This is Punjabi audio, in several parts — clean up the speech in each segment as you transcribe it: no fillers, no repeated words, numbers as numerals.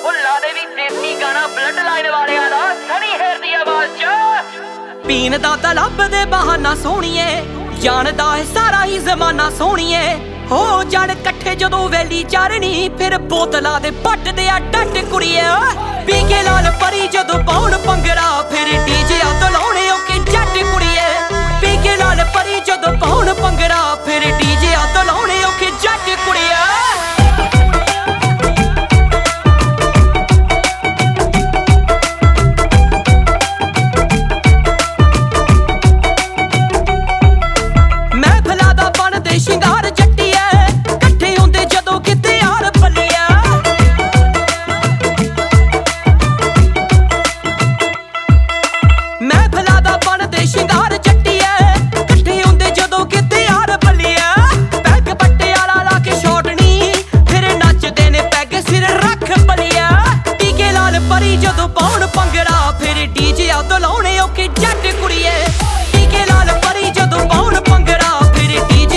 ਲਾ ਦੇ ਵੀ ਦੇਸੀ ਗਾਣਾ ਬਲੱਡ ਲਾਈਨ ਵਾਲਿਆਂ ਦਾ ਸਣੀ ਹੇਰ ਦੀ ਆਵਾਜ਼ 'ਚ। ਪੀਣ ਦਾ ਤਾਂ ਲੱਭਦੇ ਬਹਾਨਾ ਸੋਹਣੀਏ, ਜਾਣਦਾ ਹੈ ਸਾਰਾ ਹੀ ਜ਼ਮਾਨਾ ਸੋਹਣੀਏ। ਹੋ ਜਾਣ ਇਕੱਠੇ ਜਦੋਂ ਵੈਲੀ ਚਾਰਨੀ, ਫਿਰ ਬੋਤਲਾਂ ਦੇ ਪੱਟਦੇ ਆ ਡੱਟ ਕੁੜੀਏ। ਪੀ ਕੇ ਲਾਲ ਪਰੀ ਜਦੋਂ ਪਾਉਣ ਭੰਗੜਾ, ਫਿਰ ਡੀਜੇ ਤੋਂ ਲਾਉਣੇ ਓਕੇ ਜੱਟ ਕੁੜੀਏ। ਪੀ ਕੇ ਲਾਲ ਪਰੀ ਜਦੋਂ ਪਾਉਣ ਭੰਗੜਾ, ਫਿਰ ਡੀਜੇ ਤੋਂ ਲਾਉਣੇ ਓਕੇ ਜੱਟ ਕੁੜੀਏ। ਸ਼ਿੰਗਾਰ ਜੱਟੀਏ, ਇਕੱਠੇ ਹੁੰਦੇ ਜਦੋਂ ਕਿਤੇ ਯਾਰ ਬੱਲੀਏ। ਮਹਿਫਲਾਂ ਦਾ ਬਣਦੇ ਸ਼ਿੰਗਾਰ ਜੱਟੀਏ, ਇਕੱਠੇ ਹੁੰਦੇ ਜਦੋਂ ਕਿਤੇ ਯਾਰ ਬੱਲੀਏ। ਪੈਗ ਪੱਟੇ ਵਾਲਾ ਲਾ ਕੇ ਛੋਟਣੀ, ਫਿਰ ਨੱਚਦੇ ਨੇ ਪੈਗ ਸਿਰ ਰੱਖ ਬੱਲੀਏ। ਟੀਕੇ ਲਾਲ ਪਰੀ ਜਦੋਂ ਪਾਉਣ ਭੰਗੜਾ, ਫਿਰ ਡੀਜੇ ਤੋਂ ਲਾਉਣੇ ਓਕੇ ਜੱਟ ਕੁੜੀਏ। ਟੀਕੇ ਲਾਲ ਪਰੀ ਜਦੋਂ ਪਾਉਣ ਭੰਗੜਾ, ਫਿਰ ਡੀਜੇ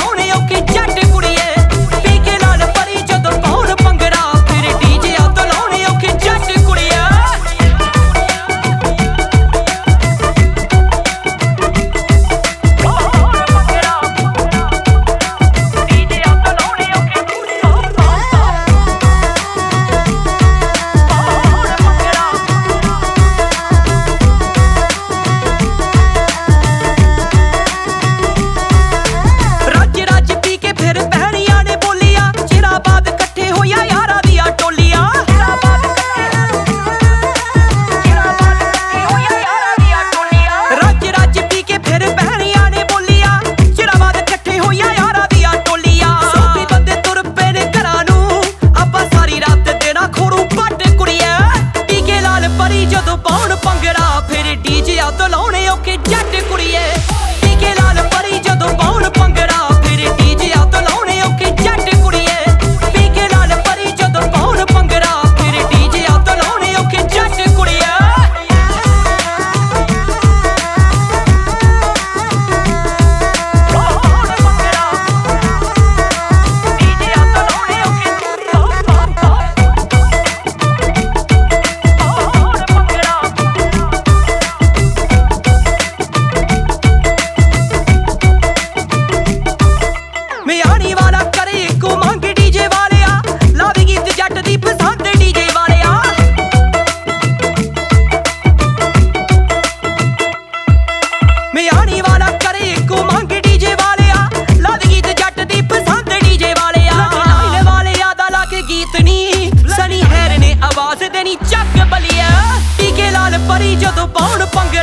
ਜਦੋਂ ਪਾਉਣ ਭੰਗੜਾ, ਫਿਰ ਡੀਜੇ ਤੋਂ ਲਾਉਣੇ ਓਕੇ ਜੱਟ ਕੁੜੀਏ। ਟੀਕੇ ਲਾਲ ਪਰੀ ਜਦੋਂ ਪਾਉਣ ਭੰਗੜਾ, ਫਿਰ ਡੀਜੇ ਤੋਂ ਲਾਉਣੇ ਓਕੇ ਜੱਟ ਕੁੜੀਏ। ਟੀਕੇ ਲਾਲ ਪਰੀ ਜਦੋਂ ਪਾਉਣ ਭੰਗੜਾ, ਫਿਰ ਡੀਜੇ ਤੋਂ ਲਾਉਣੇ ਓਕੇ ਜੱਟ ਕੁੜੀਏ। ਮਿਆਣੀ ਵਾਲਾ ਕਰੇ ਇੱਕੋ ਮੰਗ ਡੀਜੇ ਵਾਲਿਆ, ਲਾਵੇ ਗੀਤ ਜੱਟ ਦੀ ਪਸੰਦ ਡੀਜੇ ਵਾਲਿਆ। ਮਿਆਣੀ ਵਾਲਾ ਕਰੇ ਇੱਕੋ ਮੰਗ ਡੀਜੇ ਵਾਲਿਆ, ਲਾਵੇ ਗੀਤ ਜੱਟ ਦੀ ਪਸੰਦ ਡੀਜੇ ਵਾਲਿਆ। ਲਾਈਨ ਵਾਲਿਆ ਦਾ ਲਾ ਕੇ ਗੀਤ ਨੀ, ਸਣੀ ਹੈਰ ਨੇ ਆਵਾਜ਼ ਦੇਣੀ ਚੱਕ ਬੱਲੀਆ। ਟੀਕੇ ਲਾਲ ਪਰੀ ਜਦੋਂ ਪਾਉਣ ਭੰਗੜਾ,